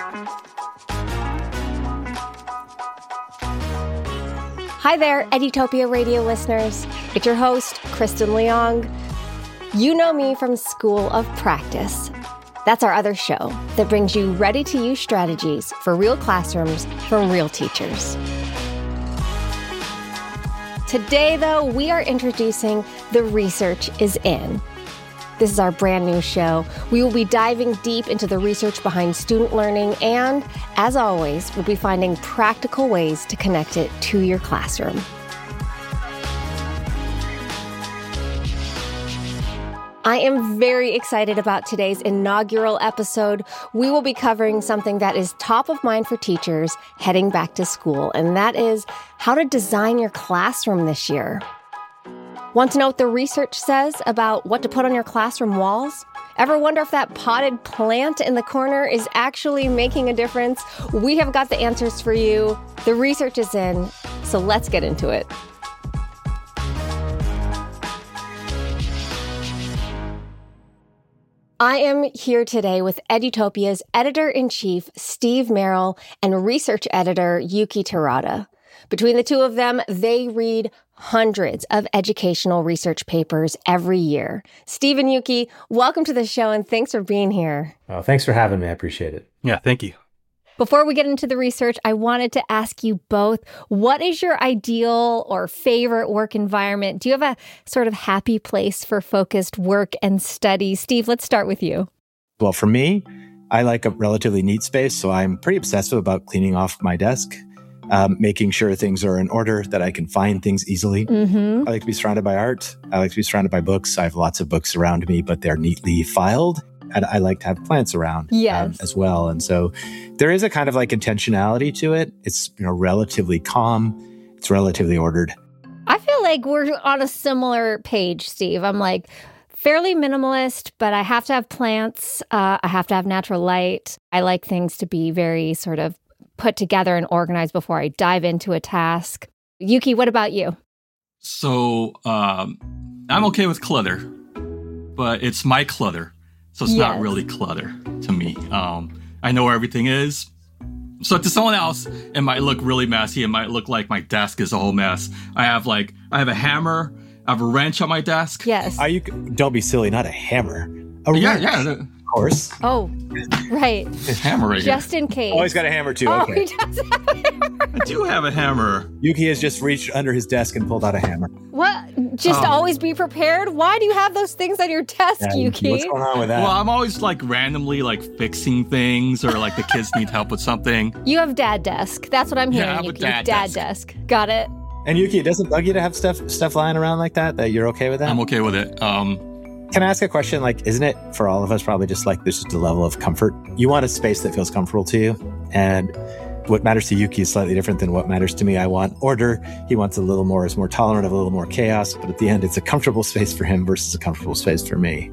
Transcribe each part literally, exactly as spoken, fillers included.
Hi there, Edutopia radio listeners. It's your host, Kristen Leong. You know me from School of Practice. That's our other show that brings you ready-to-use strategies for real classrooms from real teachers. Today, though, we are introducing The Research is In. This is our brand new show. We will be diving deep into the research behind student learning and, as always, we'll be finding practical ways to connect it to your classroom. I am very excited about today's inaugural episode. We will be covering something that is top of mind for teachers heading back to school, and that is how to design your classroom this year. Want to know what the research says about what to put on your classroom walls? Ever wonder if that potted plant in the corner is actually making a difference? We have got the answers for you. The research is in, so let's get into it. I am here today with Edutopia's editor-in-chief, Steve Merrill, and research editor, Yuki Terada. Between the two of them, they read hundreds of educational research papers every year. Steve and Yuki, welcome to the show, and thanks for being here. Oh, thanks for having me. I appreciate it. Yeah, thank you. Before we get into the research, I wanted to ask you both, what is your ideal or favorite work environment? Do you have a sort of happy place for focused work and study? Steve, let's start with you. Well, for me, I like a relatively neat space, so I'm pretty obsessive about cleaning off my desk, um, making sure things are in order, that I can find things easily. Mm-hmm. I like to be surrounded by art. I like to be surrounded by books. I have lots of books around me, but they're neatly filed. And I like to have plants around yes. um, as well. And so there is a kind of like intentionality to it. It's, you know, relatively calm. It's relatively ordered. I feel like we're on a similar page, Steve. I'm like fairly minimalist, but I have to have plants. Uh, I have to have natural light. I like things to be very sort of put together and organized before I dive into a task. Yuki, what about you? So um, I'm okay with clutter, but it's my clutter. So it's yes. not really clutter to me. Um, I know where everything is. So to someone else, it might look really messy. It might look like my desk is a whole mess. I have like, I have a hammer. I have a wrench on my desk. Yes. Are you, don't be silly, not a hammer. A yeah, wrench. Yeah, of course. Oh, right. A hammer right Just here. in case. Oh, he's got a hammer too. Oh, okay. he does have a hammer. I do have a hammer. Yuki has just reached under his desk and pulled out a hammer. What? Just um, always be prepared? Why do you have those things on your desk, yeah, Yuki? What's going on with that? Well, I'm always like randomly like fixing things or like the kids need help with something. You have dad desk. That's what I'm hearing, yeah, I have Yuki. A dad, dad desk. desk. Got it. And Yuki, it doesn't bug you to have stuff stuff lying around like that? That you're okay with that? I'm okay with it. Um, Can I ask a question? Like, isn't it for all of us probably just like there's just a level of comfort? You want a space that feels comfortable to you. And what matters to Yuki is slightly different than what matters to me. I want order. He wants a little more, is more tolerant of a little more chaos. But at the end, it's a comfortable space for him versus a comfortable space for me.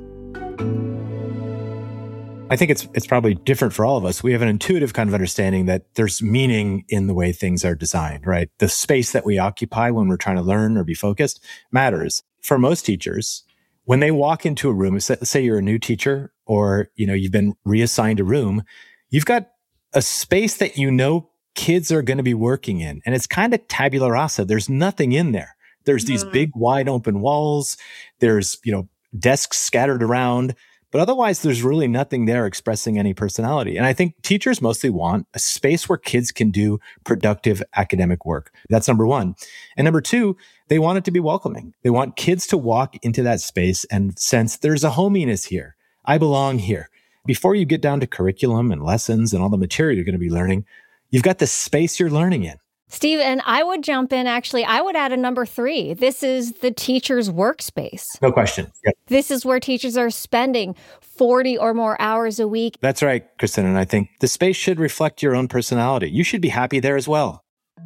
I think it's it's probably different for all of us. We have an intuitive kind of understanding that there's meaning in the way things are designed, right? The space that we occupy when we're trying to learn or be focused matters. For most teachers, when they walk into a room, let's say you're a new teacher or, you know, you've been reassigned a room, you've got a space that you know kids are going to be working in. And it's kind of tabula rasa. There's nothing in there. There's these big wide open walls. There's, you know, desks scattered around. But otherwise, there's really nothing there expressing any personality. And I think teachers mostly want a space where kids can do productive academic work. That's number one. And number two, they want it to be welcoming. They want kids to walk into that space and sense there's a hominess here. I belong here. Before you get down to curriculum and lessons and all the material you're going to be learning, you've got the space you're learning in. Steve, and I would jump in, actually, I would add a number three. This is the teacher's workspace. No question. Yep. This is where teachers are spending forty or more hours a week. That's right, Kristen. And I think the space should reflect your own personality. You should be happy there as well.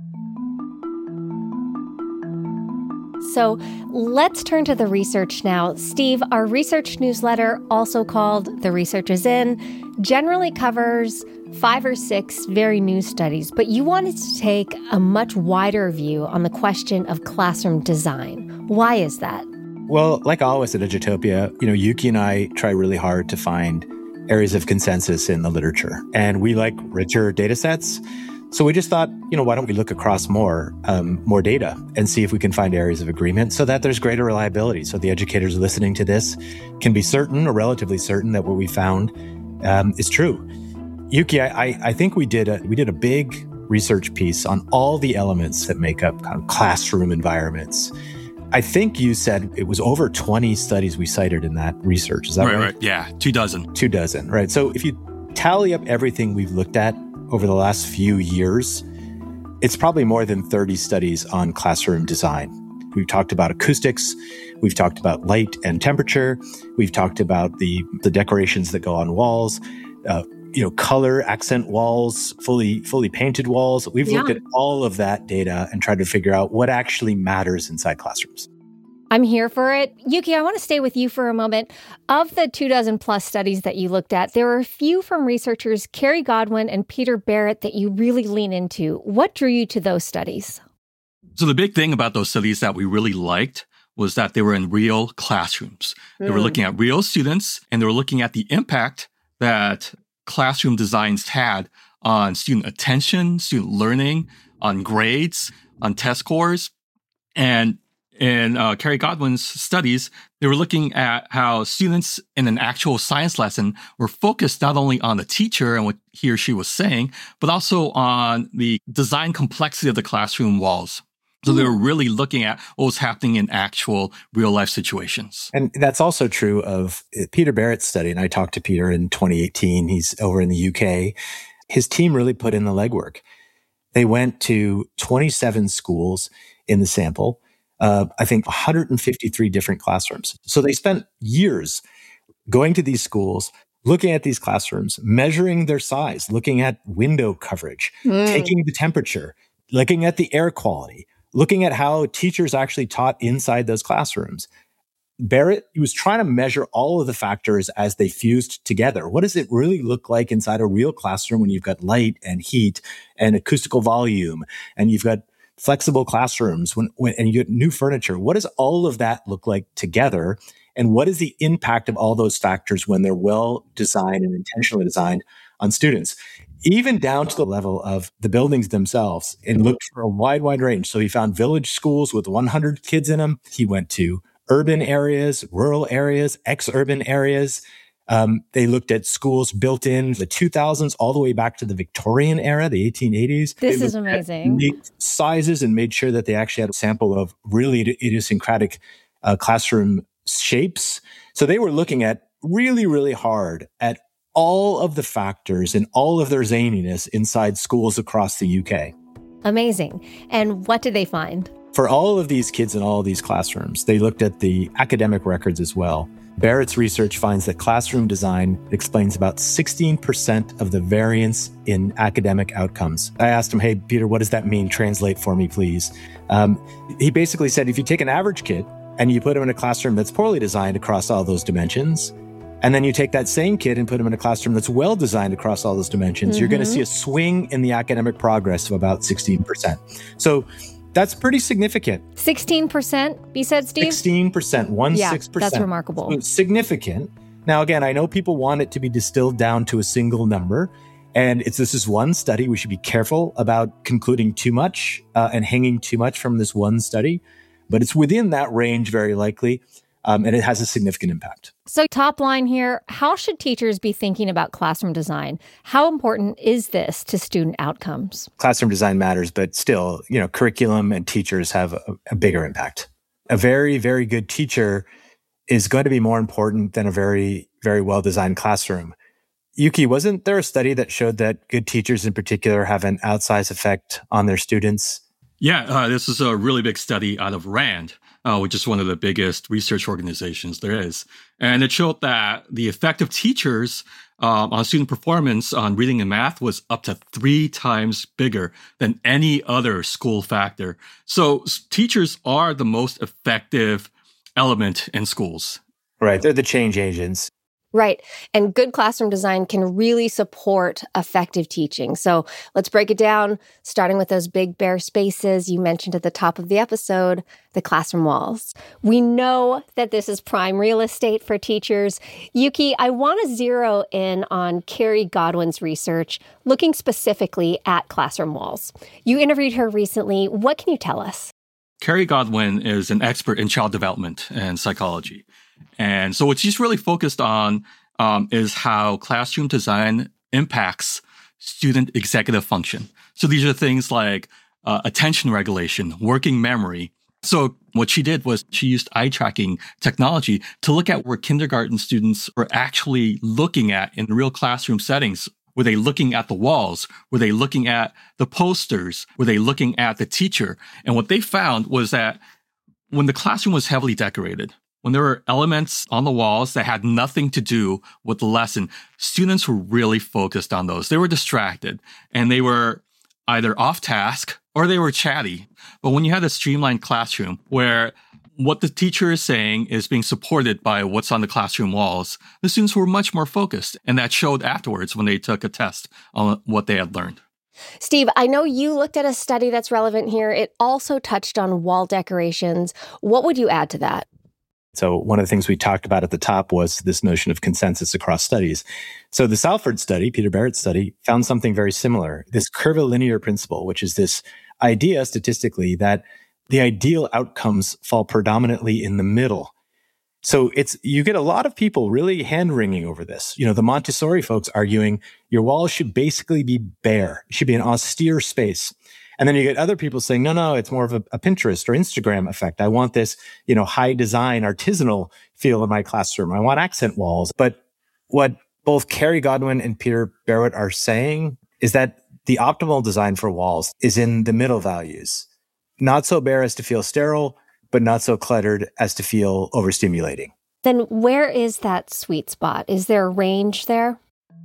So let's turn to the research now. Steve, our research newsletter, also called The Research is In, generally covers five or six very new studies, but you wanted to take a much wider view on the question of classroom design. Why is that? Well, like always at Edutopia, you know, Yuki and I try really hard to find areas of consensus in the literature. And we like richer data sets. So we just thought, you know, why don't we look across more, um, more data and see if we can find areas of agreement so that there's greater reliability. So the educators listening to this can be certain or relatively certain that what we found um, is true. Yuki, I, I think we did a, we did a big research piece on all the elements that make up kind of classroom environments. I think you said it was over twenty studies we cited in that research. Is that right? Right, right. Yeah, two dozen. Two dozen, right. So if you tally up everything we've looked at over the last few years, it's probably more than thirty studies on classroom design. We've talked about acoustics. We've talked about light and temperature. We've talked about the, the decorations that go on walls, uh, you know, color, accent walls, fully fully painted walls. We've yeah. looked at all of that data and tried to figure out what actually matters inside classrooms. I'm here for it. Yuki, I want to stay with you for a moment. Of the two dozen plus studies that you looked at, there were a few from researchers Kerry Godwin and Peter Barrett that you really lean into. What drew you to those studies? So the big thing about those studies that we really liked was that they were in real classrooms. Mm. They were looking at real students, and they were looking at the impact that classroom designs had on student attention, student learning, on grades, on test scores. And in uh, Kerry Godwin's studies, they were looking at how students in an actual science lesson were focused not only on the teacher and what he or she was saying, but also on the design complexity of the classroom walls. So they were really looking at what was happening in actual real-life situations. And that's also true of Peter Barrett's study. And I talked to Peter in twenty eighteen. He's over in the U K. His team really put in the legwork. They went to twenty-seven schools in the sample, uh, I think one hundred fifty-three different classrooms. So they spent years going to these schools, looking at these classrooms, measuring their size, looking at window coverage, mm. taking the temperature, looking at the air quality, looking at how teachers actually taught inside those classrooms. Barrett, he was trying to measure all of the factors as they fused together. What does it really look like inside a real classroom when you've got light and heat and acoustical volume, and you've got flexible classrooms when, when and you get new furniture? What does all of that look like together? And what is the impact of all those factors when they're well designed and intentionally designed on students? Even down to the level of the buildings themselves, and looked for a wide, wide range. So he found village schools with one hundred kids in them. He went to urban areas, rural areas, ex-urban areas. Um, they looked at schools built in the two thousands all the way back to the Victorian era, the eighteen eighties. This is amazing. Sizes and made sure that they actually had a sample of really idiosyncratic uh, classroom shapes. So they were looking at really, really hard at all of the factors and all of their zaniness inside schools across the U K. Amazing. And what did they find? For all of these kids in all of these classrooms, they looked at the academic records as well. Barrett's research finds that classroom design explains about sixteen percent of the variance in academic outcomes. I asked him, hey, Peter, what does that mean? Translate for me, please. Um, he basically said, if you take an average kid and you put him in a classroom that's poorly designed across all those dimensions, and then you take that same kid and put him in a classroom that's well designed across all those dimensions, mm-hmm. you're going to see a swing in the academic progress of about sixteen percent. So that's pretty significant. sixteen percent, you said, Steve? sixteen percent, one, yeah, six percent. That's remarkable. So significant. Now, again, I know people want it to be distilled down to a single number. And it's this is one study. We should be careful about concluding too much uh, and hanging too much from this one study. But it's within that range, very likely. Um, and it has a significant impact. So top line here, how should teachers be thinking about classroom design? How important is this to student outcomes? Classroom design matters, but still, you know, curriculum and teachers have a, a bigger impact. A very, very good teacher is going to be more important than a very, very well-designed classroom. Yuki, wasn't there a study that showed that good teachers in particular have an outsized effect on their students? Yeah, uh, this is a really big study out of RAND, uh, which is one of the biggest research organizations there is. And it showed that the effect of teachers um, on student performance on reading and math was up to three times bigger than any other school factor. So s- teachers are the most effective element in schools. Right. They're the change agents. Right. And good classroom design can really support effective teaching. So let's break it down, starting with those big bare spaces you mentioned at the top of the episode, the classroom walls. We know that this is prime real estate for teachers. Yuki, I want to zero in on Carrie Godwin's research, looking specifically at classroom walls. You interviewed her recently. What can you tell us? Carrie Godwin is an expert in child development and psychology. And so what she's really focused on um, is how classroom design impacts student executive function. So these are things like uh, attention regulation, working memory. So what she did was she used eye tracking technology to look at where kindergarten students were actually looking at in real classroom settings. Were they looking at the walls? Were they looking at the posters? Were they looking at the teacher? And what they found was that when the classroom was heavily decorated, when there were elements on the walls that had nothing to do with the lesson, students were really focused on those. They were distracted and they were either off task or they were chatty. But when you had a streamlined classroom where what the teacher is saying is being supported by what's on the classroom walls, the students were much more focused. And that showed afterwards when they took a test on what they had learned. Steve, I know you looked at a study that's relevant here. It also touched on wall decorations. What would you add to that? So one of the things we talked about at the top was this notion of consensus across studies. So the Salford study, Peter Barrett's study, found something very similar, this curvilinear principle, which is this idea statistically that the ideal outcomes fall predominantly in the middle. So it's, you get a lot of people really hand-wringing over this. You know, the Montessori folks arguing your walls should basically be bare. It should be an austere space. And then you get other people saying, no, no, it's more of a, a Pinterest or Instagram effect. I want this, you know, high design, artisanal feel in my classroom. I want accent walls. But what both Carrie Godwin and Peter Barrett are saying is that the optimal design for walls is in the middle values. Not so bare as to feel sterile, but not so cluttered as to feel overstimulating. Then where is that sweet spot? Is there a range there?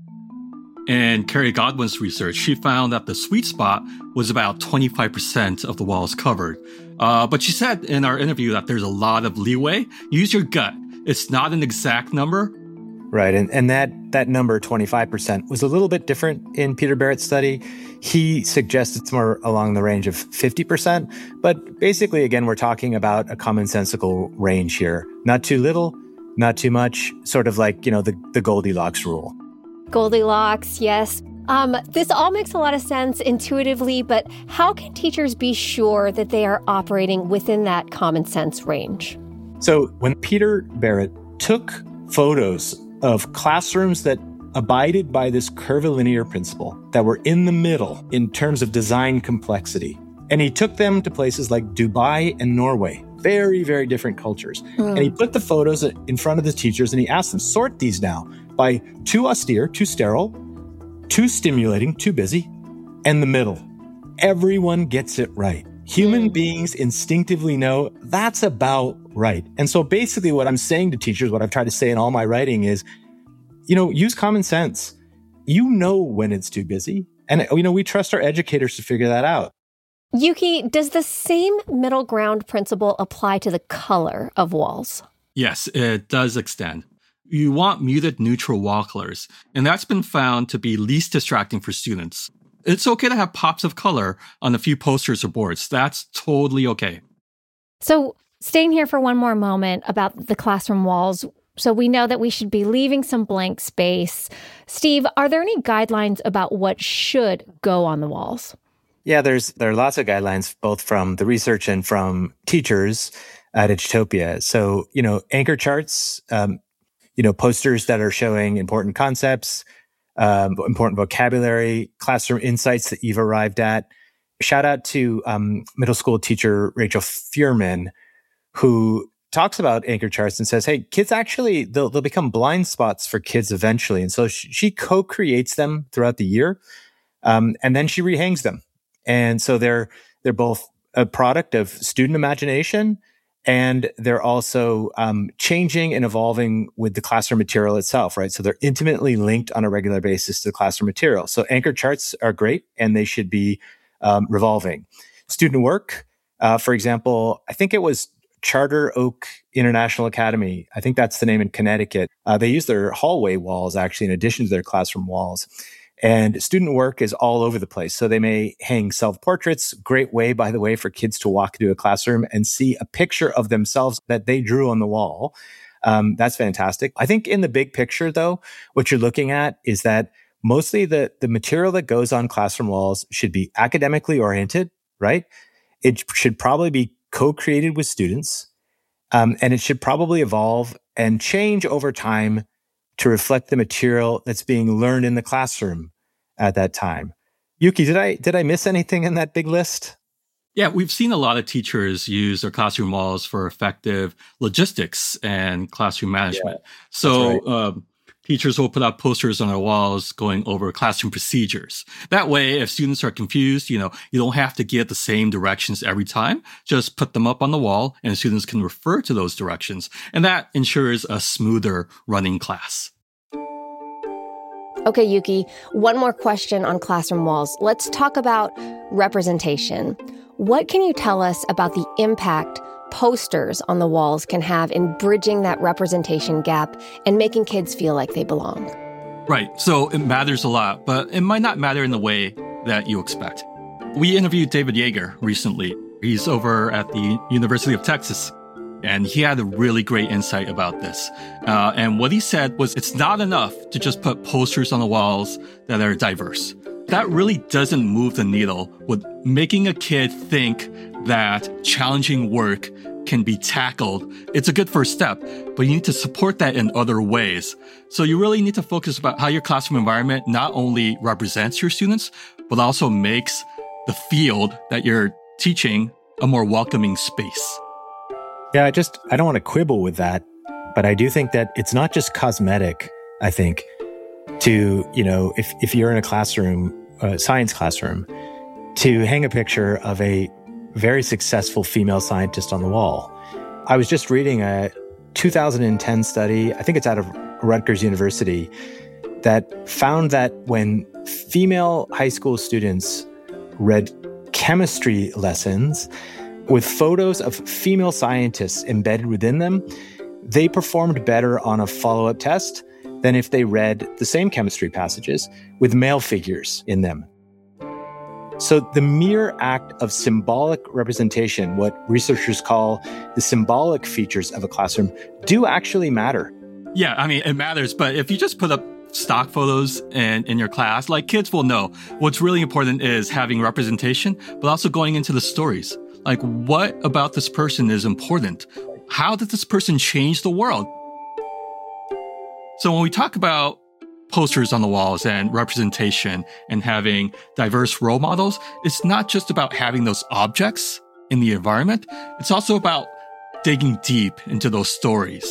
In Carrie Godwin's research, she found that the sweet spot was about twenty-five percent of the walls covered. Uh, but she said in our interview that there's a lot of leeway. Use your gut. It's not an exact number. Right. And, and that, that number, twenty-five percent, was a little bit different in Peter Barrett's study. He suggests it's more along the range of fifty percent. But basically, again, we're talking about a commonsensical range here. Not too little, not too much, sort of like, you know, the, the Goldilocks rule. Goldilocks, yes. Um, this all makes a lot of sense intuitively, but how can teachers be sure that they are operating within that common sense range? So when Peter Barrett took photos of classrooms that abided by this curvilinear principle, that were in the middle in terms of design complexity, and he took them to places like Dubai and Norway, very, very different cultures. Mm. And he put the photos in front of the teachers and he asked them, sort these now by too austere, too sterile, too stimulating, too busy, and the middle. Everyone gets it right. Human mm. beings instinctively know that's about right. And so basically what I'm saying to teachers, what I've tried to say in all my writing is, you know, use common sense. You know when it's too busy. And, you know, we trust our educators to figure that out. Yuki, does the same middle ground principle apply to the color of walls? Yes, it does extend. You want muted neutral wall colors, and that's been found to be least distracting for students. It's okay to have pops of color on a few posters or boards. That's totally okay. So staying here for one more moment about the classroom walls. So we know that we should be leaving some blank space. Steve, are there any guidelines about what should go on the walls? Yeah, there's there are lots of guidelines, both from the research and from teachers at Edutopia. So, you know, anchor charts, um, you know, posters that are showing important concepts, um, important vocabulary, classroom insights that you've arrived at. Shout out to um, middle school teacher Rachel Fuhrman, who talks about anchor charts and says, hey, kids actually, they'll, they'll become blind spots for kids eventually. And so she, she co-creates them throughout the year, um, and then she rehangs them. And so they're they're both a product of student imagination, and they're also um, changing and evolving with the classroom material itself, right? So they're intimately linked on a regular basis to the classroom material. So anchor charts are great, and they should be um, revolving. Student work, uh, for example, I think it was Charter Oak International Academy. I think that's the name in Connecticut. Uh, they use their hallway walls, actually, in addition to their classroom walls. And student work is all over the place. So they may hang self-portraits. Great way, by the way, for kids to walk into a classroom and see a picture of themselves that they drew on the wall. Um, that's fantastic. I think in the big picture, though, what you're looking at is that mostly the, the material that goes on classroom walls should be academically oriented, right? It should probably be co-created with students. Um, and it should probably evolve and change over time to reflect the material that's being learned in the classroom at that time. Yuki, did I did I miss anything in that big list? Yeah, we've seen a lot of teachers use their classroom walls for effective logistics and classroom management. Yeah, so right. um, teachers will put up posters on their walls going over classroom procedures. That way, if students are confused, you know, you don't have to give the same directions every time. Just put them up on the wall and students can refer to those directions. And that ensures a smoother running class. Okay, Yuki, one more question on classroom walls. Let's talk about representation. What can you tell us about the impact posters on the walls can have in bridging that representation gap and making kids feel like they belong? Right. So it matters a lot, but it might not matter in the way that you expect. We interviewed David Yeager recently. He's over at the University of Texas, and he had a really great insight about this. Uh, and what he said was it's not enough to just put posters on the walls that are diverse. That really doesn't move the needle with making a kid think that challenging work can be tackled. It's a good first step, but you need to support that in other ways. So you really need to focus about how your classroom environment not only represents your students, but also makes the field that you're teaching a more welcoming space. Yeah, I just, I don't want to quibble with that, but I do think that it's not just cosmetic, I think, to, you know, if, if you're in a classroom, a science classroom, to hang a picture of a very successful female scientist on the wall. I was just reading a two thousand ten study, I think it's out of Rutgers University, that found that when female high school students read chemistry lessons with photos of female scientists embedded within them, they performed better on a follow-up test than if they read the same chemistry passages with male figures in them. So the mere act of symbolic representation, what researchers call the symbolic features of a classroom, do actually matter. Yeah, I mean, it matters, but if you just put up stock photos in, in your class, like kids will know what's really important is having representation, but also going into the stories. Like, what about this person is important? How did this person change the world? So when we talk about posters on the walls and representation and having diverse role models, it's not just about having those objects in the environment. It's also about digging deep into those stories.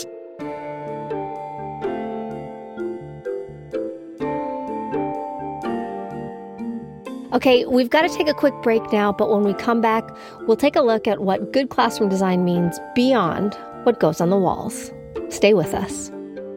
Okay, we've got to take a quick break now, but when we come back, we'll take a look at what good classroom design means beyond what goes on the walls. Stay with us.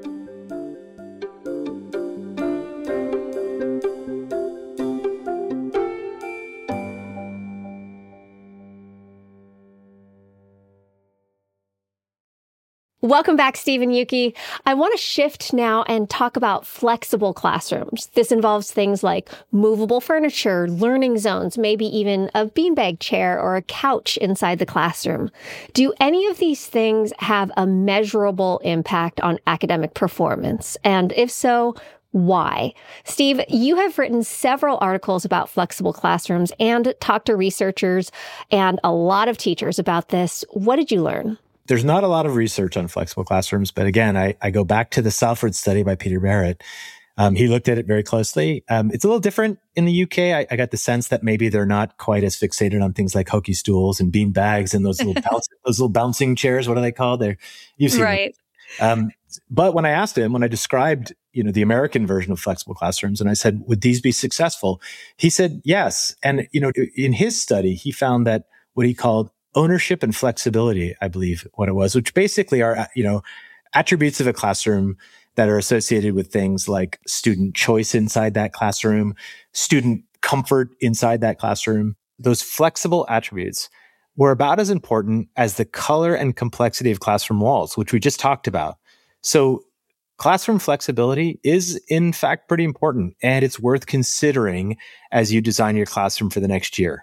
Welcome back, Steve and Yuki. I want to shift now and talk about flexible classrooms. This involves things like movable furniture, learning zones, maybe even a beanbag chair or a couch inside the classroom. Do any of these things have a measurable impact on academic performance? And if so, why? Steve, you have written several articles about flexible classrooms and talked to researchers and a lot of teachers about this. What did you learn? There's not a lot of research on flexible classrooms, but again, I, I go back to the Salford study by Peter Barrett. Um, he looked at it very closely. Um, it's a little different in the U K. I, I got the sense that maybe they're not quite as fixated on things like hokey stools and bean bags and those little bounce, those little bouncing chairs. What are they called? They're you've seen right. Um, but when I asked him, when I described, you know, the American version of flexible classrooms, and I said, would these be successful? He said yes. And you know, in his study, he found that what he called ownership and flexibility, I believe what it was, which basically are, you know, attributes of a classroom that are associated with things like student choice inside that classroom, student comfort inside that classroom. Those flexible attributes were about as important as the color and complexity of classroom walls, which we just talked about. So classroom flexibility is, in fact, pretty important, and it's worth considering as you design your classroom for the next year.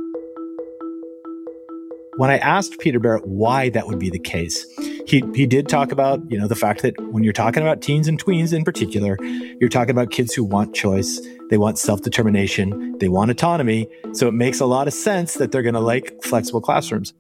When I asked Peter Barrett why that would be the case, he he did talk about, you know, the fact that when you're talking about teens and tweens in particular, you're talking about kids who want choice, they want self-determination, they want autonomy. So it makes a lot of sense that they're going to like flexible classrooms.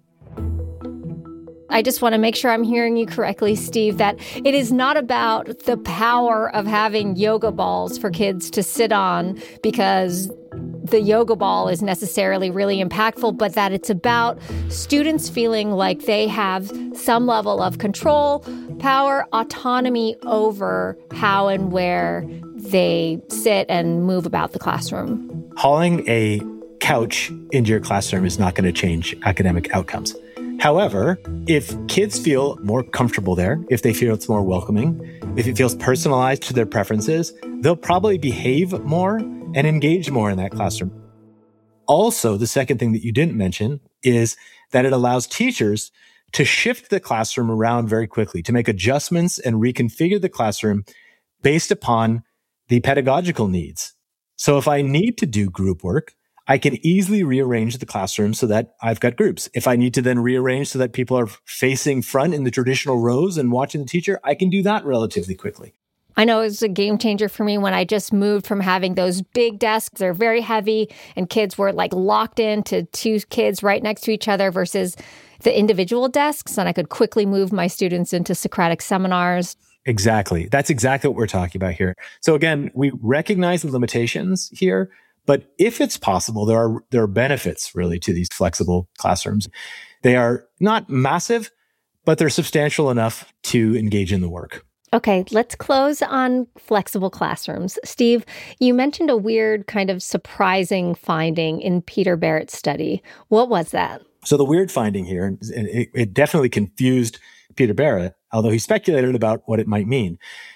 I just want to make sure I'm hearing you correctly, Steve, that it is not about the power of having yoga balls for kids to sit on because the yoga ball is necessarily really impactful, but that it's about students feeling like they have some level of control, power, autonomy over how and where they sit and move about the classroom. Hauling a couch into your classroom is not going to change academic outcomes. However, if kids feel more comfortable there, if they feel it's more welcoming, if it feels personalized to their preferences, they'll probably behave more and engage more in that classroom. Also, the second thing that you didn't mention is that it allows teachers to shift the classroom around very quickly, to make adjustments and reconfigure the classroom based upon the pedagogical needs. So if I need to do group work, I can easily rearrange the classroom so that I've got groups. If I need to then rearrange so that people are facing front in the traditional rows and watching the teacher, I can do that relatively quickly. I know it was a game changer for me when I just moved from having those big desks. They're very heavy and kids were like locked into two kids right next to each other versus the individual desks. And I could quickly move my students into Socratic seminars. Exactly. That's exactly what we're talking about here. So again, we recognize the limitations here, but if it's possible, there are there are benefits really to these flexible classrooms. They are not massive, but they're substantial enough to engage in the work. Okay, let's close on flexible classrooms. Steve, you mentioned a weird kind of surprising finding in Peter Barrett's study. What was that? So the weird finding here, and it, it definitely confused Peter Barrett, although he speculated about what it might mean.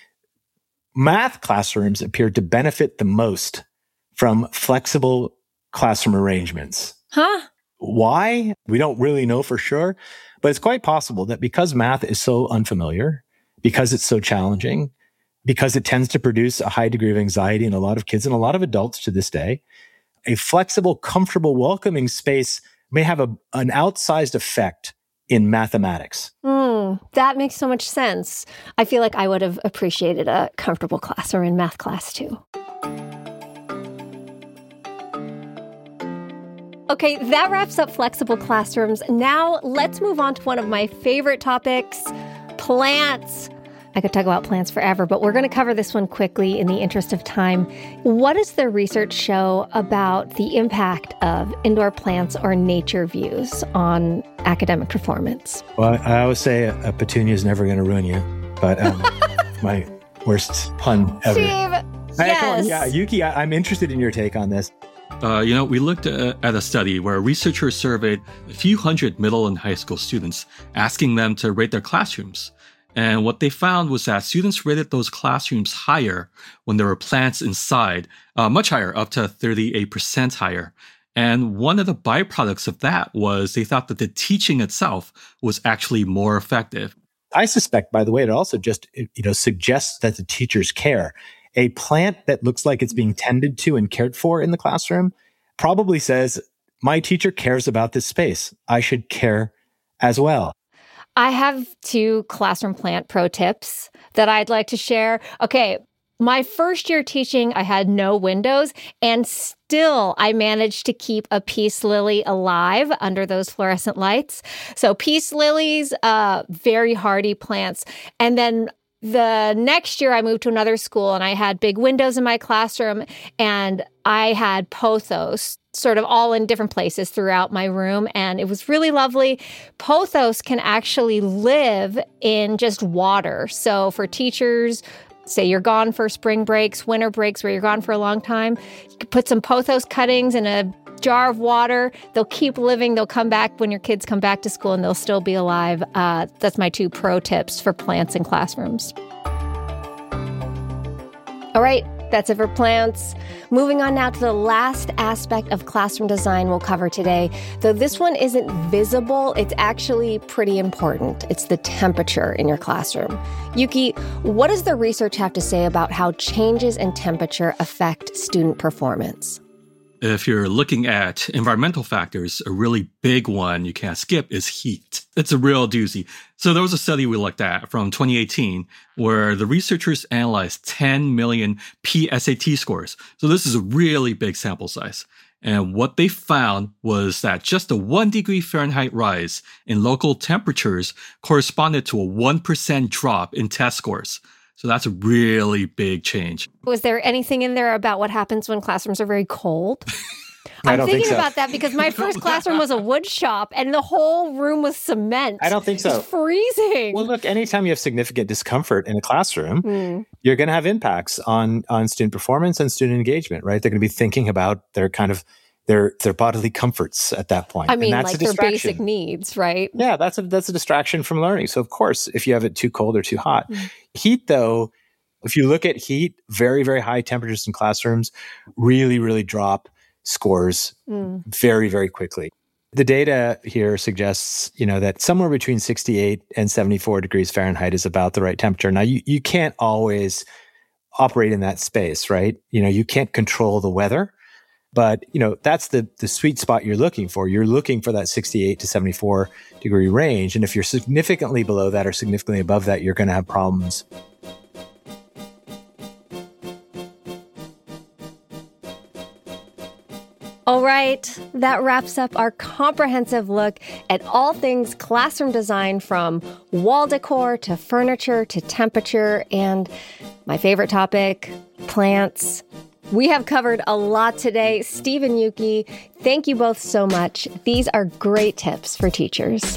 Math classrooms appeared to benefit the most from flexible classroom arrangements. Huh? Why? We don't really know for sure, but it's quite possible that because math is so unfamiliar, because it's so challenging, because it tends to produce a high degree of anxiety in a lot of kids and a lot of adults to this day, a flexible, comfortable, welcoming space may have a, an outsized effect in mathematics. Mm, that makes so much sense. I feel like I would have appreciated a comfortable classroom in math class too. Okay, that wraps up flexible classrooms. Now let's move on to one of my favorite topics, plants. I could talk about plants forever, but we're going to cover this one quickly in the interest of time. What does the research show about the impact of indoor plants or nature views on academic performance? Well, I always say a, a petunia is never going to ruin you, but um, my worst pun ever. Steve, I, yes. Yeah, Yuki, I, I'm interested in your take on this. Uh, you know, we looked at, at a study where researchers surveyed a few hundred middle and high school students, asking them to rate their classrooms. And what they found was that students rated those classrooms higher when there were plants inside, uh, much higher, up to thirty-eight percent higher. And one of the byproducts of that was they thought that the teaching itself was actually more effective. I suspect, by the way, it also just, you know, suggests that the teachers care. A plant that looks like it's being tended to and cared for in the classroom probably says, my teacher cares about this space. I should care as well. I have two classroom plant pro tips that I'd like to share. Okay, my first year teaching, I had no windows, and still I managed to keep a peace lily alive under those fluorescent lights. So peace lilies, uh, very hardy plants. And then the next year I moved to another school and I had big windows in my classroom and I had pothos sort of all in different places throughout my room. And it was really lovely. Pothos can actually live in just water. So for teachers, say you're gone for spring breaks, winter breaks where you're gone for a long time, you could put some pothos cuttings in a jar of water. They'll keep living. They'll come back when your kids come back to school and they'll still be alive. Uh, that's my two pro tips for plants in classrooms. All right. That's it for plants. Moving on now to the last aspect of classroom design we'll cover today. Though this one isn't visible, it's actually pretty important. It's the temperature in your classroom. Yuki, what does the research have to say about how changes in temperature affect student performance? If you're looking at environmental factors, a really big one you can't skip is heat. It's a real doozy. So there was a study we looked at from twenty eighteen where the researchers analyzed ten million P S A T scores. So this is a really big sample size. And what they found was that just a one degree Fahrenheit rise in local temperatures corresponded to a one percent drop in test scores. So that's a really big change. Was there anything in there about what happens when classrooms are very cold? I I'm don't thinking think so. about that because my first classroom was a wood shop and the whole room was cement. I don't think so. It's freezing. Well, look, anytime you have significant discomfort in a classroom, Mm. you're going to have impacts on, on student performance and student engagement, right? They're going to be thinking about their kind of their their bodily comforts at that point. I mean, and that's like a their distraction. basic needs, right? Yeah, that's a that's a distraction from learning. So of course, if you have it too cold or too hot. Mm. Heat, though, if you look at heat, very, very high temperatures in classrooms really, really drop scores Mm. very, very quickly. The data here suggests, you know, that somewhere between sixty-eight and seventy-four degrees Fahrenheit is about the right temperature. Now, you, you can't always operate in that space, right? You know, you can't control the weather, but, you know, that's the, the sweet spot you're looking for. You're looking for that sixty-eight to seventy-four degree range. And if you're significantly below that or significantly above that, you're going to have problems. All right, that wraps up our comprehensive look at all things classroom design, from wall decor to furniture to temperature and my favorite topic, plants. We have covered a lot today. Steve and Yuki, thank you both so much. These are great tips for teachers.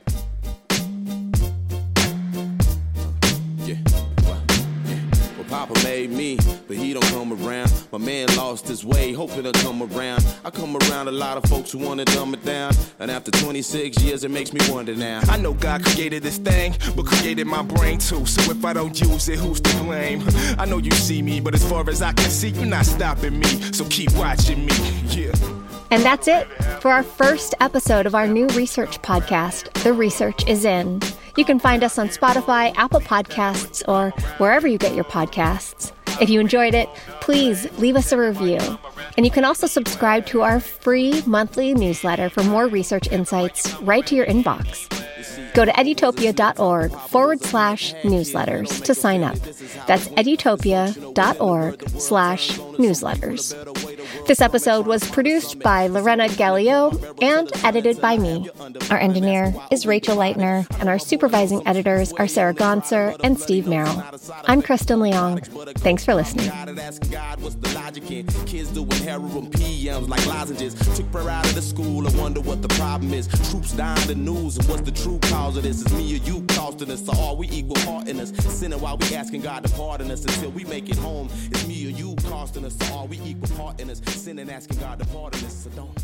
Papa made me, but he don't come around. My man lost his way, hoping to come around. I come around a lot of folks who want to dumb it down. And after twenty-six years, it makes me wonder now. I know God created this thing, but created my brain too. So if I don't use it, who's to blame? I know you see me, but as far as I can see, you're not stopping me. So keep watching me, yeah. And that's it for our first episode of our new research podcast, The Research is In. You can find us on Spotify, Apple Podcasts, or wherever you get your podcasts. If you enjoyed it, please leave us a review. And you can also subscribe to our free monthly newsletter for more research insights right to your inbox. Go to edutopia.org forward slash newsletters to sign up. That's edutopia.org slash newsletters. This episode was produced by Lorena Gallio and edited by me. Our engineer is Rachel Leitner, and our supervising editors are Sarah Gonser and Steve Merrill. I'm Kristen Leong. Thanks for listening. Kids doing heroin P Ms like lozenges. Took her out of the school. I wonder what the problem is. Troops dying the news, and what's the true cause of this? Is me or you costing us? So are we equal part in us? Sinning while we asking God to pardon us until we make it home. It's me or you costing us? So are we equal part in us? Sinning, asking God to pardon us. So don't.